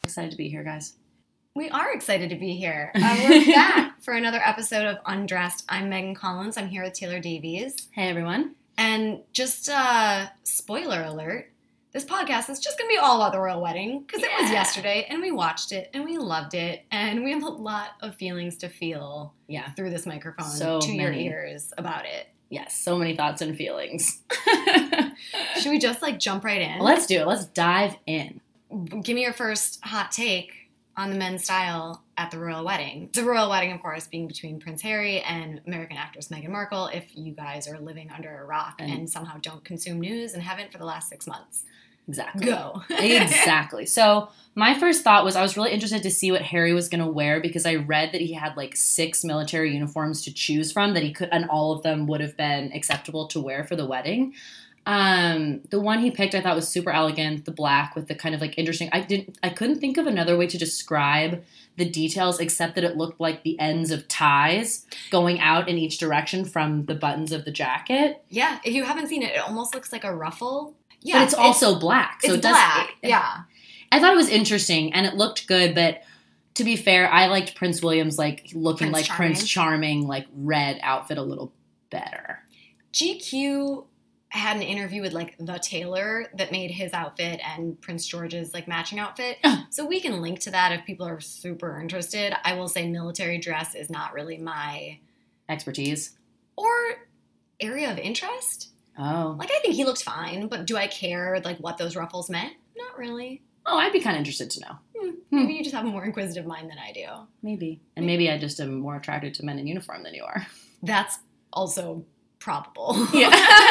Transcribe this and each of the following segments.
Excited to be here, guys. We are excited to be here. We're back for another episode of Undressed. I'm Megan Collins. I'm here with Taylor Davies. Hey, everyone. And just spoiler alert, this podcast is just going to be all about the royal wedding because it was yesterday and we watched it and we loved it and we have a lot of feelings to feel through this microphone to your ears about it. Yes, so many thoughts and feelings. Should we just jump right in? Well, let's do it. Let's dive in. Give me your first hot take on the men's style at the royal wedding. The royal wedding, of course, being between Prince Harry and American actress Meghan Markle, if you guys are living under a rock and somehow don't consume news and haven't for the last 6 months. Exactly. Go. Exactly. So my first thought was I was really interested to see what Harry was going to wear because I read that he had 6 military uniforms to choose from that he could, and all of them would have been acceptable to wear for the wedding. The one he picked I thought was super elegant, the black with the kind of interesting. I couldn't think of another way to describe the details except that it looked like the ends of ties going out in each direction from the buttons of the jacket. Yeah, if you haven't seen it, it almost looks like a ruffle. Yeah, but it's also black. So it's black. Yeah. I thought it was interesting and it looked good, but to be fair, I liked Prince William's looking like Prince Charming, red outfit a little better. GQ had an interview with the tailor that made his outfit and Prince George's matching outfit. So we can link to that if people are super interested. I will say military dress is not really my expertise or area of interest. Oh. I think he looked fine, but do I care what those ruffles meant? Not really. Oh, I'd be kind of interested to know. Maybe you just have a more inquisitive mind than I do. Maybe. And maybe I just am more attracted to men in uniform than you are. That's also probable. Yeah.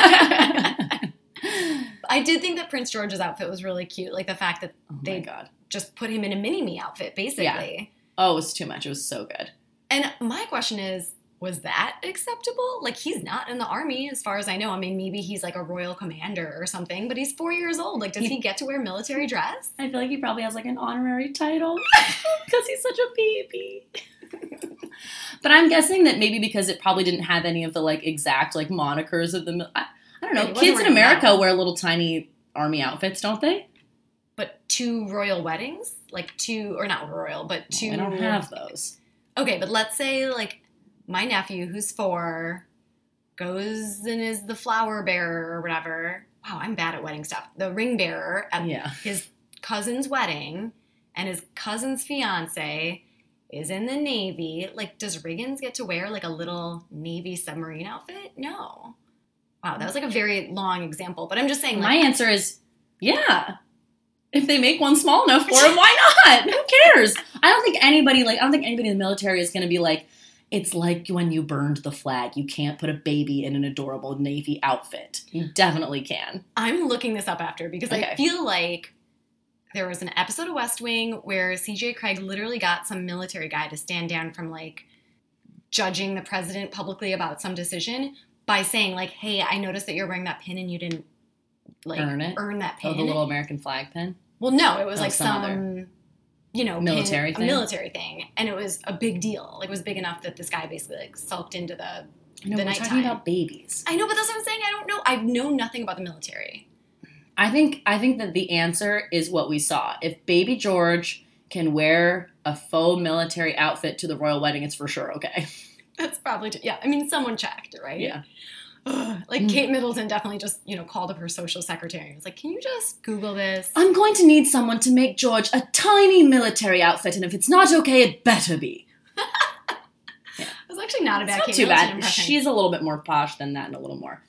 I did think that Prince George's outfit was really cute. The fact that they just put him in a mini-me outfit, basically. Yeah. Oh, it was too much. It was so good. And my question is, was that acceptable? He's not in the army, as far as I know. I mean, maybe he's a royal commander or something, but he's 4 years old. Does he get to wear military dress? I feel like he probably has an honorary title because he's such a baby. But I'm guessing that maybe because it probably didn't have any of the exact monikers of the. I don't know. Kids in America wear little tiny army outfits, don't they? But 2 royal weddings, or not royal, but 2. I don't have those. Okay, but let's say my nephew, who's 4, goes and is the flower bearer or whatever. Wow, I'm bad at wedding stuff. The ring bearer at his cousin's wedding, and his cousin's fiance is in the Navy. Does Riggins get to wear a little Navy submarine outfit? No. Wow, that was a very long example, but I'm just saying. My answer is, yeah. If they make one small enough for him, why not? Who cares? I don't think anybody in the military is going to be it's like when you burned the flag. You can't put a baby in an adorable Navy outfit. You definitely can. I'm looking this up after because I feel like there was an episode of West Wing where CJ Craig literally got some military guy to stand down from judging the president publicly about some decision by saying hey, I noticed that you're wearing that pin and you didn't earn that pin. Oh, the little American flag pin? Well, no, it was some military thing? A military thing. And it was a big deal. It was big enough that this guy basically sulked into the we're talking about babies. I know, but that's what I'm saying. I don't know. I know nothing about the military. I think that the answer is what we saw. If baby George can wear a faux military outfit to the royal wedding, it's for sure okay. That's probably yeah. I mean, someone checked, right? Yeah. Kate Middleton definitely just called up her social secretary and was can you just Google this? I'm going to need someone to make George a tiny military outfit, and if it's not okay, it better be. Yeah. It was actually not a bad Kate Middleton impression. Impression. She's a little bit more posh than that and a little more.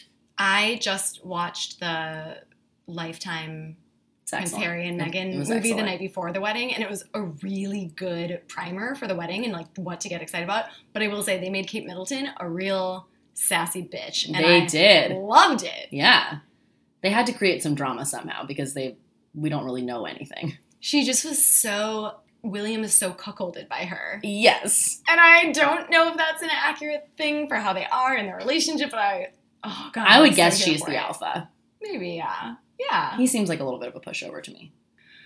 I just watched the Lifetime Prince Harry and Meghan movie the night before the wedding, and it was a really good primer for the wedding and what to get excited about. But I will say they made Kate Middleton a real sassy bitch. And they did. Loved it. Yeah. They had to create some drama somehow because we don't really know anything. She just was William is so cuckolded by her. Yes. And I don't know if that's an accurate thing for how they are in their relationship, but I would guess she's the alpha. Maybe, yeah. Yeah. He seems like a little bit of a pushover to me.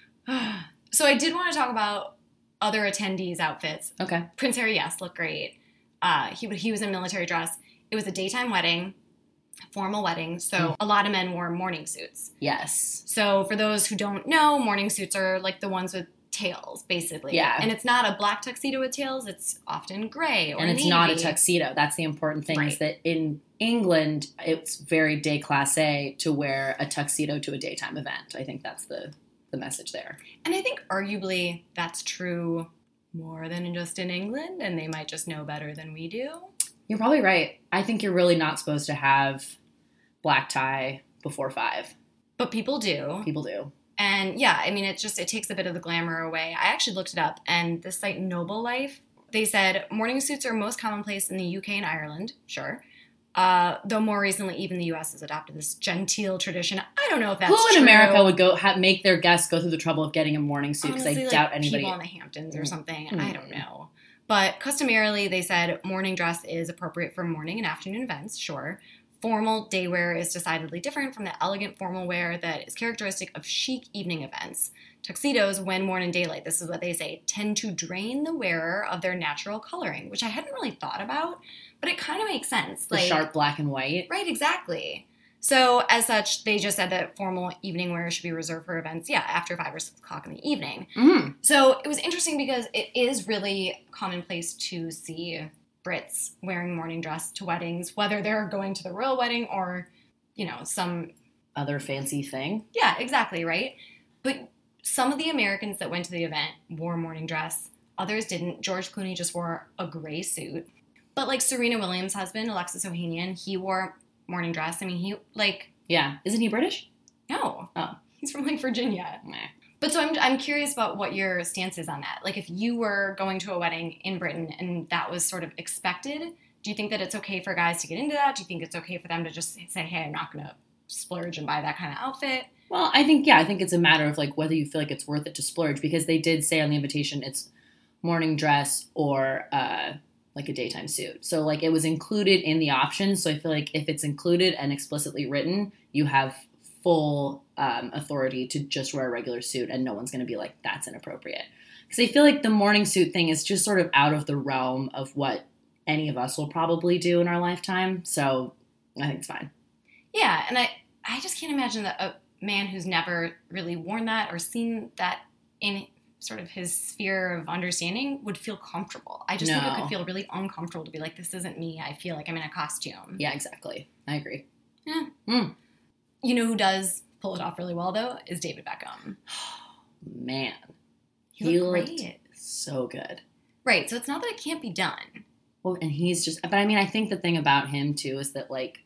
So I did want to talk about other attendees' outfits. Okay. Prince Harry, yes, looked great. He was in military dress. It was a daytime wedding, formal wedding, so a lot of men wore morning suits. Yes. So for those who don't know, morning suits are the ones with tails, basically. Yeah. And it's not a black tuxedo with tails. It's often gray or And it's navy. not a tuxedo. That's the important thing, is that in England, it's very déclassé to wear a tuxedo to a daytime event. I think that's the message there. And I think arguably that's true more than just in England, and they might just know better than we do. You're probably right. I think you're really not supposed to have black tie before 5. But people do. People do. And yeah, I mean, it takes a bit of the glamour away. I actually looked it up, and the site Noble Life, they said morning suits are most commonplace in the UK and Ireland, sure. Though more recently, even the US has adopted this genteel tradition. I don't know if that's true. Who in America would make their guests go through the trouble of getting a morning suit? Because I doubt anybody. People in the Hamptons or something. I don't know. But customarily, they said morning dress is appropriate for morning and afternoon events, sure. Formal day wear is decidedly different from the elegant formal wear that is characteristic of chic evening events. Tuxedos, when worn in daylight, this is what they say, tend to drain the wearer of their natural coloring, which I hadn't really thought about, but it kind of makes sense. The sharp black and white. Right, exactly. So, as such, they just said that formal evening wear should be reserved for events, after 5 or 6 o'clock in the evening. Mm. So, it was interesting because it is really commonplace to see Brits wearing morning dress to weddings, whether they're going to the royal wedding or, some other fancy thing. Yeah, exactly, right? But some of the Americans that went to the event wore morning dress. Others didn't. George Clooney just wore a gray suit. But like Serena Williams' husband, Alexis Ohanian, he wore morning dress. I mean, Yeah. Isn't he British? No. Oh. He's from Virginia. Nah. But so I'm curious about what your stance is on that. Like, if you were going to a wedding in Britain and that was sort of expected, do you think that it's okay for guys to get into that? Do you think it's okay for them to just say, hey, I'm not going to splurge and buy that kind of outfit? Well, I think it's a matter of like whether you feel like it's worth it to splurge, because they did say on the invitation it's morning dress or like a daytime suit. So like it was included in the options. So I feel like if it's included and explicitly written, you have full authority to just wear a regular suit, and no one's going to be like, that's inappropriate. Because I feel like the morning suit thing is just sort of out of the realm of what any of us will probably do in our lifetime. So I think it's fine. Yeah, and I just can't imagine that a man who's never really worn that or seen that in sort of his sphere of understanding would feel comfortable. I just think it could feel really uncomfortable to be like, this isn't me. I feel like I'm in a costume. Yeah, exactly. I agree. Yeah. Mm. You know who does pull it off really well, though, is David Beckham. Man. He looked great. So good. Right, so it's not that it can't be done. Well, and he's just, but I mean, I think the thing about him, too, is that, like,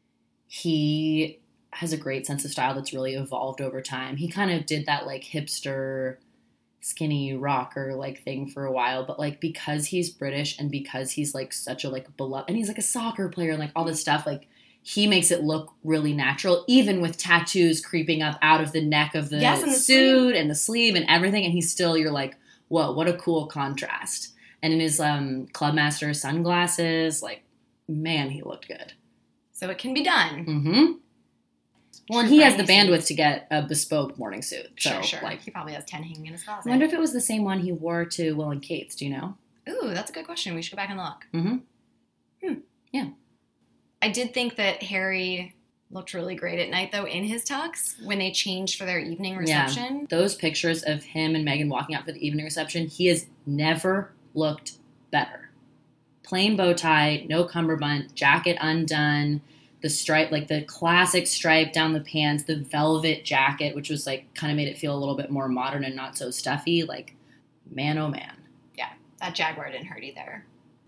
he has a great sense of style that's really evolved over time. He kind of did that, like, hipster, skinny rocker, like, thing for a while, but, like, because he's British and because he's, like, such a, like, beloved, and he's, like, a soccer player and, like, all this stuff, like, he makes it look really natural, even with tattoos creeping up out of the neck of the suit and the sleeve and everything. And he's still, you're like, whoa, what a cool contrast. And in his Clubmaster sunglasses, like, man, he looked good. So it can be done. Mm-hmm. Well, and he has the bandwidth to get a bespoke morning suit. So, sure. Like, he probably has 10 hanging in his closet. I wonder if it was the same one he wore to Will and Kate's. Do you know? Ooh, that's a good question. We should go back and look. Mm-hmm. Yeah. I did think that Harry looked really great at night, though, in his tux when they changed for their evening reception. Yeah. Those pictures of him and Meghan walking out for the evening reception, he has never looked better. Plain bow tie, no cummerbund, jacket undone, the stripe, like the classic stripe down the pants, the velvet jacket, which was like kind of made it feel a little bit more modern and not so stuffy. Like, man, oh man. Yeah, that Jaguar didn't hurt either.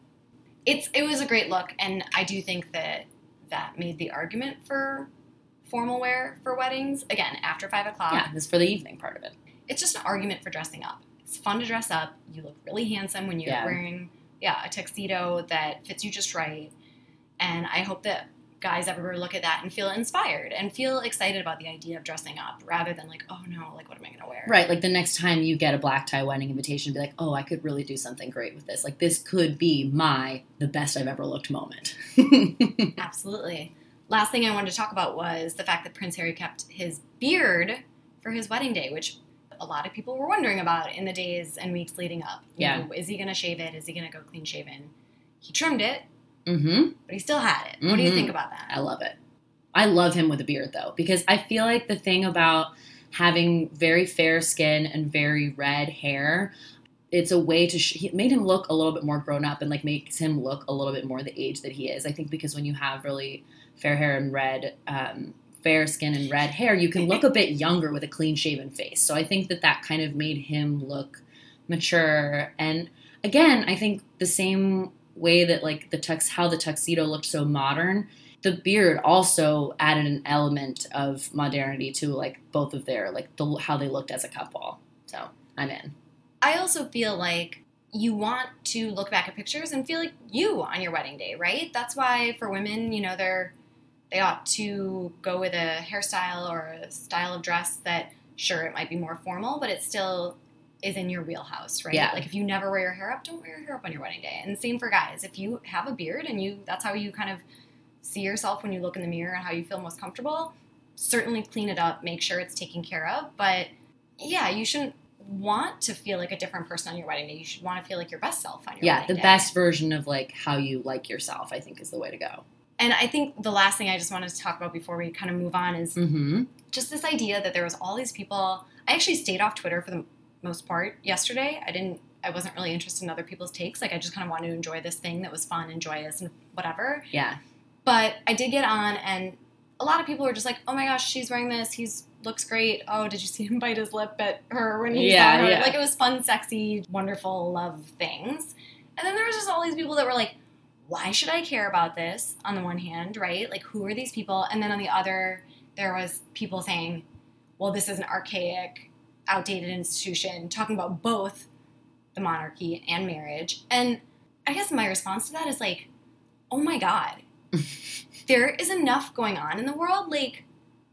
It was a great look, and I do think that made the argument for formal wear for weddings. Again, after 5 o'clock. Yeah, this is for the evening part of it. It's just an argument for dressing up. It's fun to dress up. You look really handsome when you're wearing, a tuxedo that fits you just right. And I hope that guys everywhere look at that and feel inspired and feel excited about the idea of dressing up rather than like, oh no, like what am I going to wear? Right, like the next time you get a black tie wedding invitation, be like, oh, I could really do something great with this. Like this could be the best I've ever looked moment. Absolutely. Last thing I wanted to talk about was the fact that Prince Harry kept his beard for his wedding day, which a lot of people were wondering about in the days and weeks leading up. Yeah. You know, is he going to shave it? Is he going to go clean shaven? He trimmed it. Mm-hmm. But he still had it. What do you think about that? I love it. I love him with a beard, though, because I feel like the thing about having very fair skin and very red hair, it's a way to it made him look a little bit more grown up and like makes him look a little bit more the age that he is. I think because when you have really fair hair and fair skin and red hair, you can look a bit younger with a clean shaven face. So I think that kind of made him look mature. And again, I think the same way that like how the tuxedo looked so modern, the beard also added an element of modernity to like both of their like how they looked as a couple. So I'm in. I also feel like you want to look back at pictures and feel like you on your wedding day, right? That's why for women, you know, they ought to go with a hairstyle or a style of dress that, sure, it might be more formal, but it still is in your wheelhouse, right? Yeah. Like if you never wear your hair up, don't wear your hair up on your wedding day. And same for guys. If you have a beard and that's how you kind of see yourself when you look in the mirror and how you feel most comfortable, certainly clean it up, make sure it's taken care of. But yeah, you shouldn't want to feel like a different person on your wedding day. You should want to feel like your best self on your wedding day. Yeah, the best version of like how you like yourself, I think, is the way to go. And I think the last thing I just wanted to talk about before we kind of move on is just this idea that there was all these people. I actually stayed off Twitter for the most part yesterday. I wasn't really interested in other people's takes. Like I just kind of wanted to enjoy this thing that was fun and joyous and whatever. Yeah. But I did get on, and a lot of people were just like, oh my gosh, she's wearing this. Looks great. Oh, did you see him bite his lip at her when he saw her? Yeah. Like, it was fun, sexy, wonderful love things. And then there was just all these people that were like, why should I care about this, on the one hand, right? Like, who are these people? And then on the other, there was people saying, well, this is an archaic, outdated institution, talking about both the monarchy and marriage. And I guess my response to that is like, oh my God, there is enough going on in the world. Like,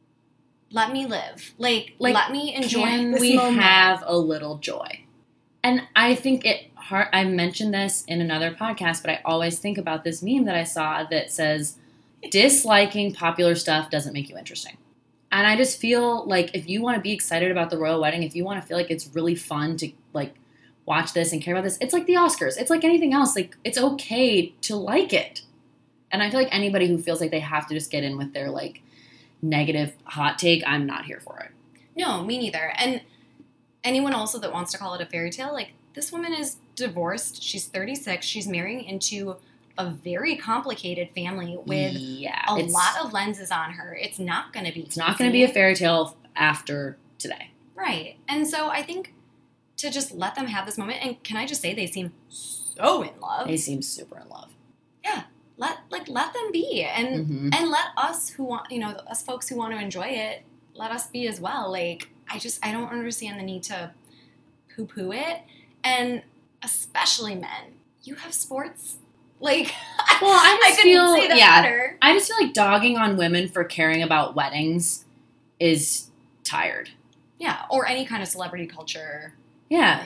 let me live. Like let me enjoy this we moment. Have a little joy. And I think I mentioned this in another podcast, but I always think about this meme that I saw that says, disliking popular stuff doesn't make you interesting. And I just feel like if you want to be excited about the royal wedding, if you want to feel like it's really fun to like watch this and care about this, it's like the Oscars. It's like anything else. Like, it's okay to like it. And I feel like anybody who feels like they have to just get in with their like negative hot take, I'm not here for it. No, me neither. And anyone also that wants to call it a fairy tale, like, this woman is divorced. She's 36. She's marrying into a very complicated family with a lot of lenses on her. It's not going to be It's not going to be a fairy tale after today. Right. And so I think to just let them have this moment, and can I just say they seem so in love. They seem super in love. Yeah. Let them be, and let us who want, us folks who want to enjoy it, let us be as well. Like, I don't understand the need to poo-poo it, and especially men. You have sports, like. Well, I couldn't say that better. I just feel like dogging on women for caring about weddings is tired. Yeah, or any kind of celebrity culture. Yeah,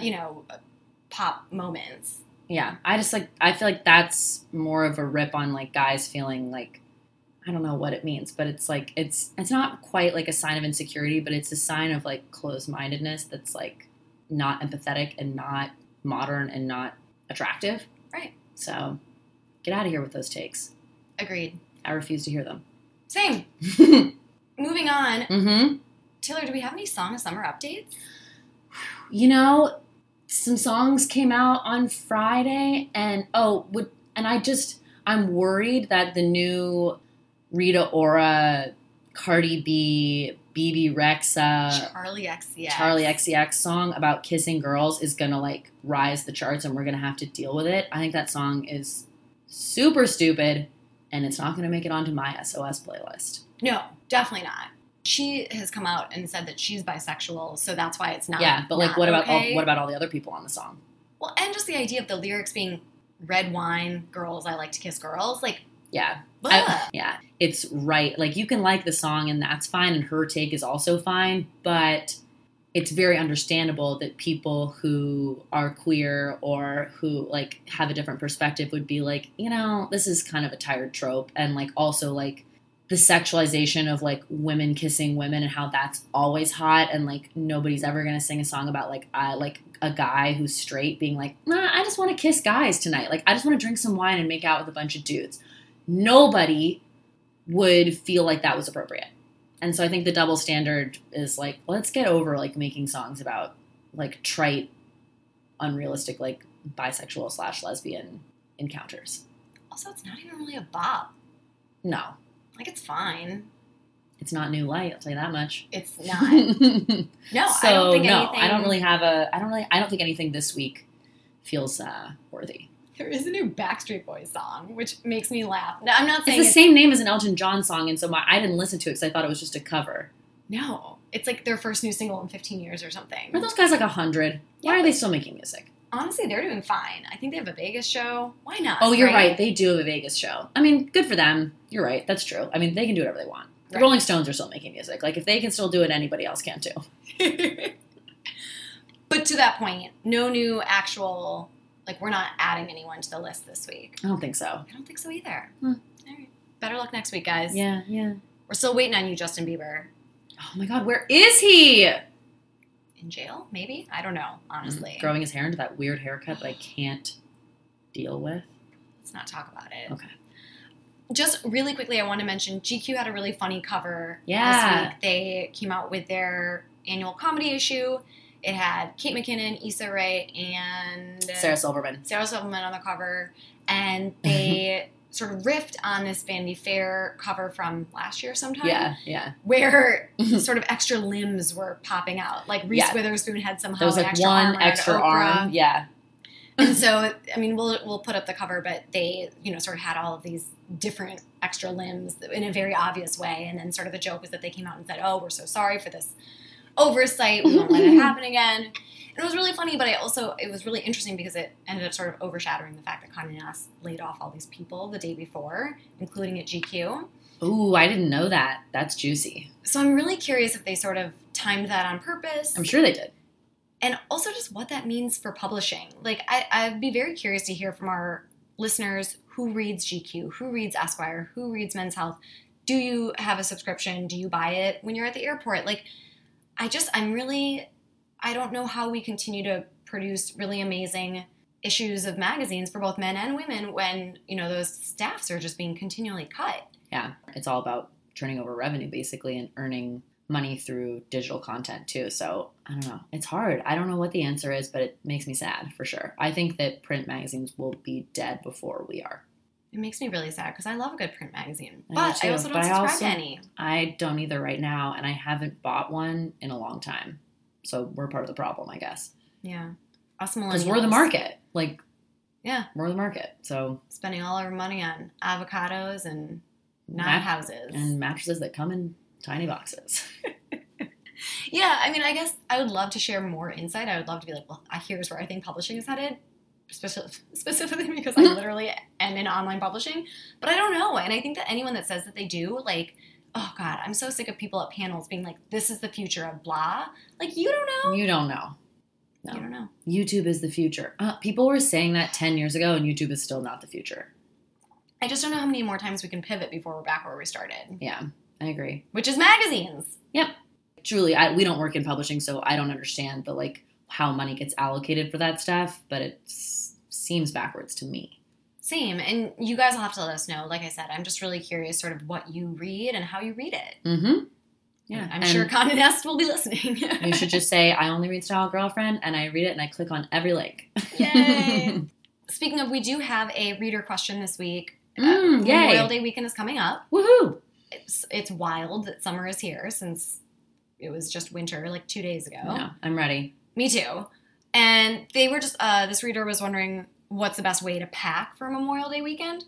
pop moments. Yeah, I feel like that's more of a rip on like guys feeling like, I don't know what it means, but it's like, it's not quite like a sign of insecurity, but it's a sign of like closed-mindedness that's like not empathetic and not modern and not attractive. Right. So get out of here with those takes. Agreed. I refuse to hear them. Same. Moving on. Taylor, do we have any Song of Summer updates? Some songs came out on Friday, and I'm worried that the new Rita Ora, Cardi B, BB Rexa, Charlie XCX song about kissing girls is gonna like rise the charts, and we're gonna have to deal with it. I think that song is super stupid, and it's not gonna make it onto my SOS playlist. No, definitely not. She has come out and said that she's bisexual, so that's why it's not. Yeah, but like, what about all the other people on the song? Well, and just the idea of the lyrics being red wine, girls, I like to kiss girls, like. Yeah, it's right. Like, you can like the song and that's fine, and her take is also fine, but it's very understandable that people who are queer or who like have a different perspective would be like, this is kind of a tired trope, and like also like. The sexualization of like women kissing women and how that's always hot, and like nobody's ever gonna sing a song about like a guy who's straight being like, nah, I just want to kiss guys tonight. Like, I just want to drink some wine and make out with a bunch of dudes. Nobody would feel like that was appropriate. And so I think the double standard is like, let's get over like making songs about like trite, unrealistic, like bisexual / lesbian encounters. Also, it's not even really a bop. No. Like, it's fine. It's not New Light, I'll tell you that much. It's not. No, so, I don't think anything. I don't think anything this week feels worthy. There is a new Backstreet Boys song, which makes me laugh. No, I'm not saying it's the same name as an Elton John song, and so I didn't listen to it because I thought it was just a cover. No, it's like their first new single in 15 years or something. Are those guys like 100? Why are they still making music? Honestly, they're doing fine. I think they have a Vegas show. Why not? Oh, you're right. They do have a Vegas show. I mean, good for them. You're right. That's true. I mean, they can do whatever they want. The Rolling Stones are still making music. Like, if they can still do it, anybody else can too. But to that point, no new actual... Like, we're not adding anyone to the list this week. I don't think so. I don't think so either. All right. Better luck next week, guys. Yeah. We're still waiting on you, Justin Bieber. Oh, my God. Where is he? In jail? Maybe? I don't know, honestly. Growing his hair into that weird haircut that I can't deal with. Let's not talk about it. Okay. Just really quickly, I want to mention GQ had a really funny cover this week. They came out with their annual comedy issue. It had Kate McKinnon, Issa Rae, and Sarah Silverman on the cover. And they sort of riffed on this Vanity Fair cover from last year sometime. Yeah. Where sort of extra limbs were popping out. Like Reese Witherspoon had somehow an extra one arm extra arm. Yeah. And so, I mean, we'll put up the cover, but they, sort of had all of these different extra limbs in a very obvious way. And then sort of the joke was that they came out and said, oh, we're so sorry for this oversight. We won't let it happen again. And it was really funny, but it was really interesting because it ended up sort of overshadowing the fact that Condé Nast laid off all these people the day before, including at GQ. Ooh, I didn't know that. That's juicy. So I'm really curious if they sort of timed that on purpose. I'm sure they did. And also just what that means for publishing. Like, I'd be very curious to hear from our listeners who reads GQ, who reads Esquire, who reads Men's Health. Do you have a subscription? Do you buy it when you're at the airport? Like, I don't know how we continue to produce really amazing issues of magazines for both men and women when, those staffs are just being continually cut. Yeah, it's all about turning over revenue, basically, and earning money through digital content, too. So, I don't know. It's hard. I don't know what the answer is, but it makes me sad, for sure. I think that print magazines will be dead before we are. It makes me really sad because I love a good print magazine. But I also don't subscribe to any. I don't either right now, and I haven't bought one in a long time. So we're part of the problem, I guess. Yeah. Us millennials. Because we're the market. Like, yeah. We're the market. So spending all our money on avocados and not houses. And mattresses that come in tiny boxes. Yeah, I mean, I guess I would love to share more insight. I would love to be like, well, here's where I think publishing is headed. Specifically because I literally am in online publishing. But I don't know. And I think that anyone that says that they do, like, oh, God, I'm so sick of people at panels being like, this is the future of blah. Like, you don't know. You don't know. No. You don't know. YouTube is the future. People were saying that 10 years ago, and YouTube is still not the future. I just don't know how many more times we can pivot before we're back where we started. Yeah, I agree. Which is magazines. Yep. Truly, we don't work in publishing, so I don't understand how money gets allocated for that stuff, but it seems backwards to me. Same. And you guys will have to let us know. Like I said, I'm just really curious sort of what you read and how you read it. Mm-hmm. Yeah. I'm sure Condé Nast will be listening. You should just say, I only read Style Girlfriend, and I read it, and I click on every link. Yay! Speaking of, we do have a reader question this week. Yay! Memorial Day weekend is coming up. Woohoo! It's wild that summer is here since it was just winter like 2 days ago. No, I'm ready. Me too. And they were just, this reader was wondering what's the best way to pack for Memorial Day weekend.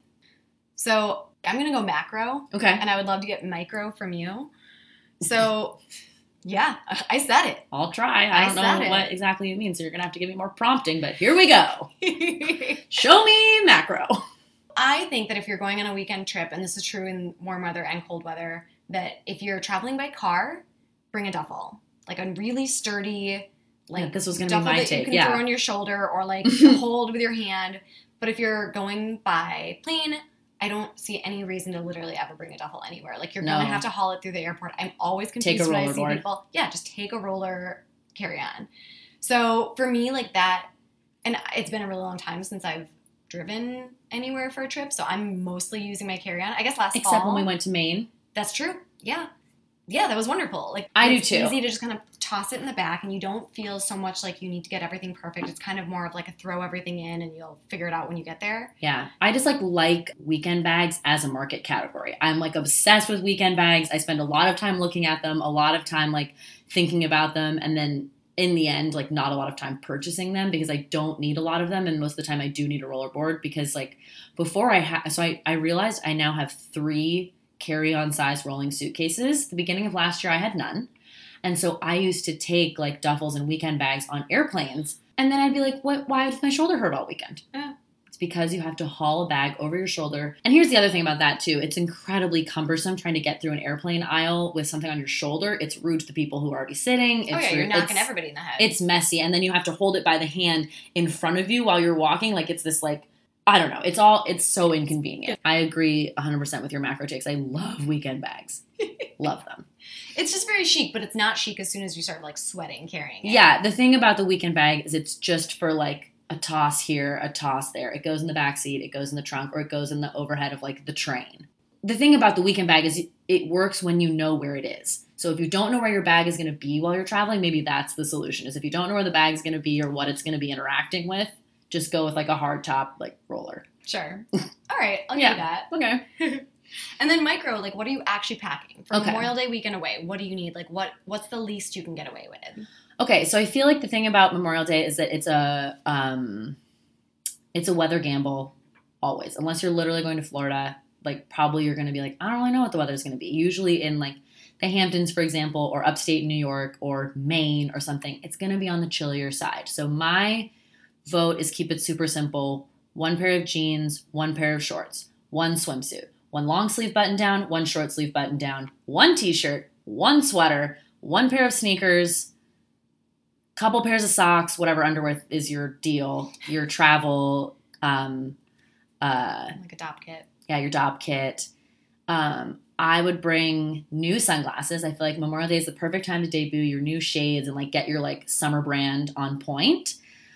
So I'm going to go macro. Okay. And I would love to get micro from you. So, yeah, I said it. I'll try. I don't know what exactly you mean, so you're going to have to give me more prompting, but here we go. Show me macro. I think that if you're going on a weekend trip, and this is true in warm weather and cold weather, that if you're traveling by car, bring a duffel. Like a really sturdy, this was going to be my take. That you can throw on your shoulder or hold with your hand. But if you're going by plane, I don't see any reason to literally ever bring a duffel anywhere. Like, you're going to have to haul it through the airport. I'm always confused when I see people. Yeah, just take a roller carry-on. So for me, like that, and it's been a really long time since I've driven anywhere for a trip, so I'm mostly using my carry-on. I guess last fall. Except when we went to Maine. That's true. Yeah. Yeah, that was wonderful. Like, I do it's too. easy to just kind of toss it in the back, and you don't feel so much like you need to get everything perfect. It's kind of more of like a throw everything in, and you'll figure it out when you get there. Yeah. I just like weekend bags as a market category. I'm like obsessed with weekend bags. I spend a lot of time looking at them, a lot of time like thinking about them, and then in the end, like not a lot of time purchasing them because I don't need a lot of them. And most of the time I do need a rollerboard because like before I realized I now have 3 carry-on size rolling suitcases. The beginning of last year I had none. And so I used to take like duffels and weekend bags on airplanes. And then I'd be like, what? Why does my shoulder hurt all weekend? Yeah. It's because you have to haul a bag over your shoulder. And here's the other thing about that too. It's incredibly cumbersome trying to get through an airplane aisle with something on your shoulder. It's rude to the people who are already sitting. You're knocking everybody in the head. It's messy. And then you have to hold it by the hand in front of you while you're walking. Like it's this like, I don't know. It's so inconvenient. I agree 100% with your macro takes. I love weekend bags. Love them. It's just very chic, but it's not chic as soon as you start like sweating carrying it. Yeah, the thing about the weekend bag is it's just for like a toss here, a toss there. It goes in the back seat, it goes in the trunk, or it goes in the overhead of like the train. The thing about the weekend bag is it works when you know where it is. So if you don't know where your bag is going to be while you're traveling, maybe that's the solution. Is if you don't know where the bag is going to be or what it's going to be interacting with, just go with like a hard top like roller. Sure. All right, I'll give you that. Okay. And then micro, like what are you actually packing for Okay. Memorial Day weekend away? What do you need? Like what's the least you can get away with? Okay, so I feel like the thing about Memorial Day is that it's a weather gamble always. Unless you're literally going to Florida, like probably you're going to be like, I don't really know what the weather's going to be. Usually in like the Hamptons, for example, or upstate New York or Maine or something, it's going to be on the chillier side. So my vote is keep it super simple. 1 pair of jeans, 1 pair of shorts, 1 swimsuit, 1 long sleeve button down, 1 short sleeve button down, 1 t-shirt, 1 sweater, 1 pair of sneakers, couple pairs of socks, whatever underwear is your deal, your travel, like a DOP kit. Yeah, your DOP kit. I would bring new sunglasses. I feel like Memorial Day is the perfect time to debut your new shades and like get your like summer brand on point.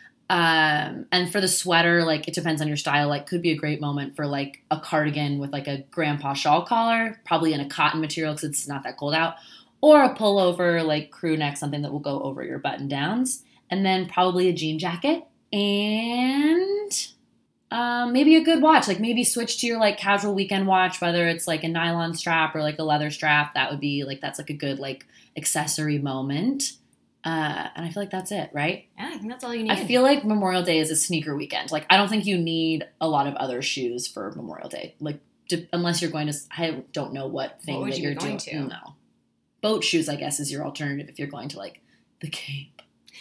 And for the sweater, like it depends on your style. Like could be a great moment for like a cardigan with like a grandpa shawl collar, probably in a cotton material because it's not that cold out, or a pullover like crew neck, something that will go over your button downs, and then probably a jean jacket and maybe a good watch. Like maybe switch to your like casual weekend watch, whether it's like a nylon strap or like a leather strap. That would be like that's like a good like accessory moment. And I feel like that's it, right? Yeah, I think that's all you need. I feel like Memorial Day is a sneaker weekend. Like, I don't think you need a lot of other shoes for Memorial Day. Like, unless you're going to, I don't know what thing what that you're doing. To? No. Boat shoes, I guess, is your alternative if you're going to, like, the Cape.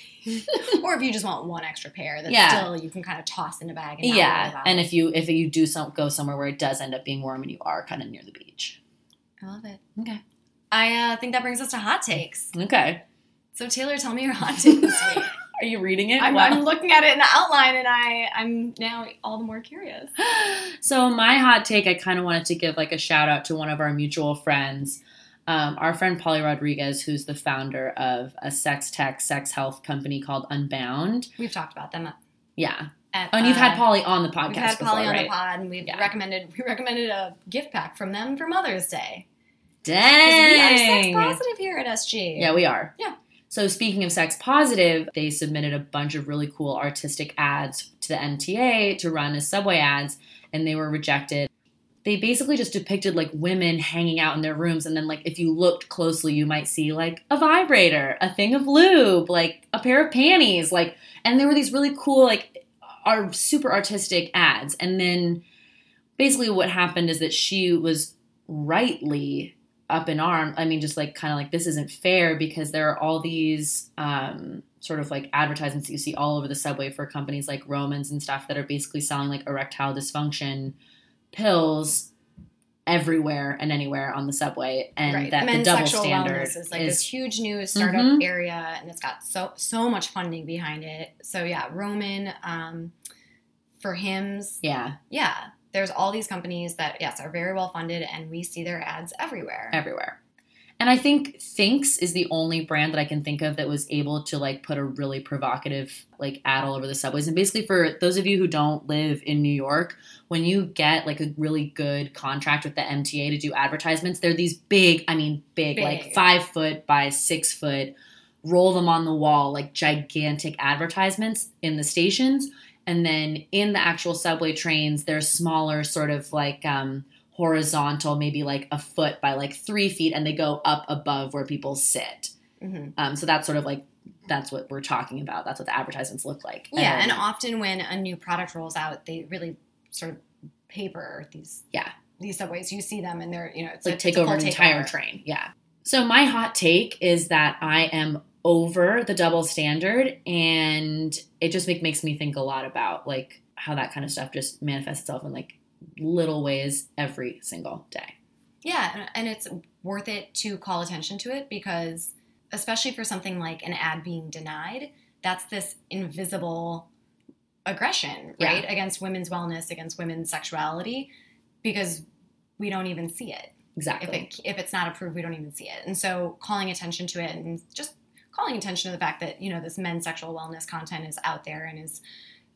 Or if you just want 1 extra pair that still you can kind of toss in a bag. And and if you do go somewhere where it does end up being warm and you are kind of near the beach. I love it. Okay. I think that brings us to hot takes. Okay. So Taylor, tell me your hot take this week. Are you reading it? I'm looking at it in the outline, and I'm now all the more curious. So my hot take, I kind of wanted to give like a shout out to one of our mutual friends, our friend Polly Rodriguez, who's the founder of a sex tech, sex health company called Unbound. We've talked about them. Yeah. And you've had Polly on the podcast. We've had Polly on the pod, and we recommended a gift pack from them for Mother's Day. Dang. We are sex positive here at SG. Yeah, we are. Yeah. So speaking of sex positive, they submitted a bunch of really cool artistic ads to the MTA to run as subway ads, and they were rejected. They basically just depicted like women hanging out in their rooms, and then like if you looked closely, you might see like a vibrator, a thing of lube, like a pair of panties, like, and there were these really cool like super artistic ads. And then basically what happened is that she was rightly up in arms. I mean, just like kind of like this isn't fair because there are all these sort of like advertisements that you see all over the subway for companies like Romans and stuff that are basically selling like erectile dysfunction pills everywhere and anywhere on the subway, and that Men's the double sexual standard wellness is like this huge new startup area, and it's got so much funding behind it. So yeah, Roman for Hims, yeah. There's all these companies that, yes, are very well funded, and we see their ads everywhere. And I think Thinx is the only brand that I can think of that was able to like put a really provocative like ad all over the subways. And basically for those of you who don't live in New York, when you get like a really good contract with the MTA to do advertisements, they're these big, like 5 foot by 6 foot, roll them on the wall, like gigantic advertisements in the stations. And then in the actual subway trains, they're smaller sort of like horizontal, maybe like a foot by like 3 feet, and they go up above where people sit. Mm-hmm. So that's sort of like, that's what we're talking about. That's what the advertisements look like. Yeah, and often when a new product rolls out, they really sort of paper these subways. You see them and they're, it's like take over an entire train. Yeah. So my hot take is that I am over the double standard, and it just makes me think a lot about like how that kind of stuff just manifests itself in like little ways every single day. Yeah, and it's worth it to call attention to it because especially for something like an ad being denied, that's this invisible aggression, right? Against women's wellness, against women's sexuality, because we don't even see it. Exactly. If it's not approved, we don't even see it. And so calling attention to it and just calling attention to the fact that, this men's sexual wellness content is out there and is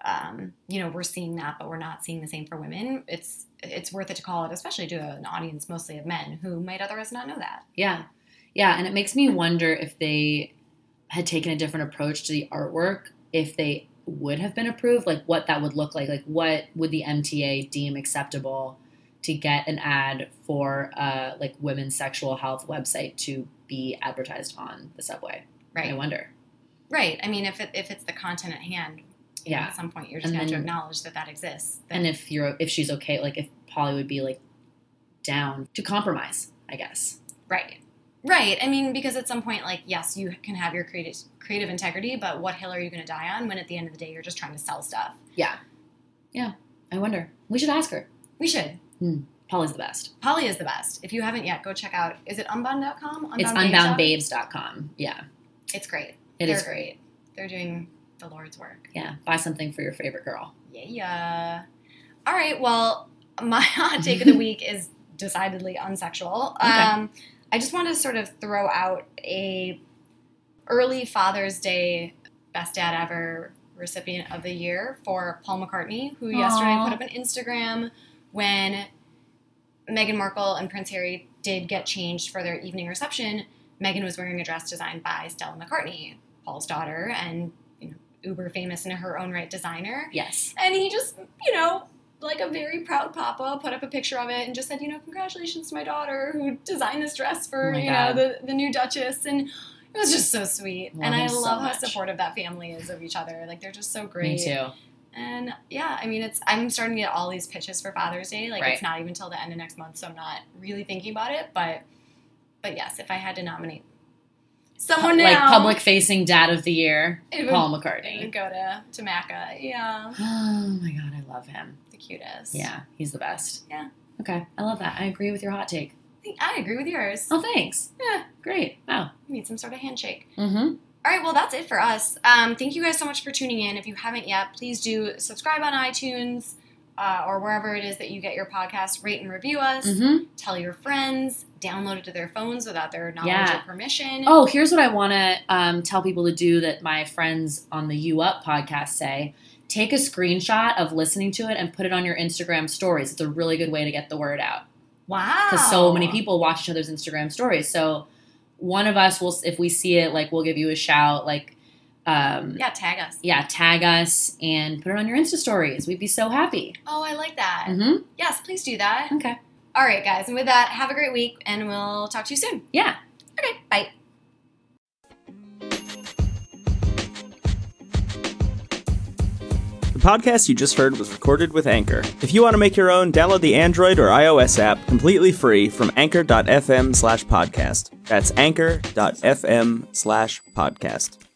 we're seeing that, but we're not seeing the same for women. It's worth it to call it, especially to an audience mostly of men who might otherwise not know that. Yeah. Yeah. And it makes me wonder if they had taken a different approach to the artwork, if they would have been approved, like what that would look like. Like what would the MTA deem acceptable to get an ad for like women's sexual health website to be advertised on the subway? Right. I wonder. Right. I mean, if it's the content at hand, at some point you're just going to have to acknowledge that exists. And if she's okay, like if Polly would be like down to compromise, I guess. Right. Right. I mean, because at some point, like, yes, you can have your creative integrity, but what hill are you going to die on when at the end of the day you're just trying to sell stuff? Yeah. Yeah. I wonder. We should ask her. We should. Polly's the best. Polly is the best. If you haven't yet, go check out. Is it unbound.com? It's unboundbabes.com. Yeah. It's great. They're great. They're doing the Lord's work. Yeah. Buy something for your favorite girl. Yeah. All right. Well, my hot take of the week is decidedly unsexual. Okay. I just want to sort of throw out a early Father's Day Best Dad Ever recipient of the year for Paul McCartney, who yesterday put up an Instagram when Meghan Markle and Prince Harry did get changed for their evening reception. Meghan was wearing a dress designed by Stella McCartney, Paul's daughter, and uber famous in her own right designer. Yes. And he just, like a very proud papa, put up a picture of it and just said, congratulations to my daughter who designed this dress for, the new Duchess. And it was just so sweet. And I love how supportive that family is of each other. Like, they're just so great. Me too. And yeah, I mean, I'm starting to get all these pitches for Father's Day. Like, It's not even till the end of next month, so I'm not really thinking about it. But yes, if I had to nominate someone now, like public-facing dad of the year, Paul McCartney. It would go to Macca. Yeah. Oh my God, I love him. The cutest. Yeah, he's the best. Yeah. Okay, I love that. I agree with your hot take. I agree with yours. Oh, thanks. Yeah, great. Wow. We need some sort of handshake. Mm-hmm. All right, well, that's it for us. Thank you guys so much for tuning in. If you haven't yet, please do subscribe on iTunes or wherever it is that you get your podcasts. Rate and review us. Mm-hmm. Tell your friends. Download it to their phones without their knowledge or permission. Oh, here's what I want to tell people to do that my friends on the You Up podcast say. Take a screenshot of listening to it and put it on your Instagram stories. It's a really good way to get the word out. Wow. Because so many people watch each other's Instagram stories. So one of us will, if we see it, like, we'll give you a shout, like, tag us. Yeah, tag us and put it on your Insta stories. We'd be so happy. Oh, I like that. Mm-hmm. Yes, please do that. Okay. All right, guys. And with that, have a great week, and we'll talk to you soon. Yeah. Okay, bye. The podcast you just heard was recorded with Anchor. If you want to make your own, download the Android or iOS app completely free from anchor.fm/podcast. That's anchor.fm/podcast.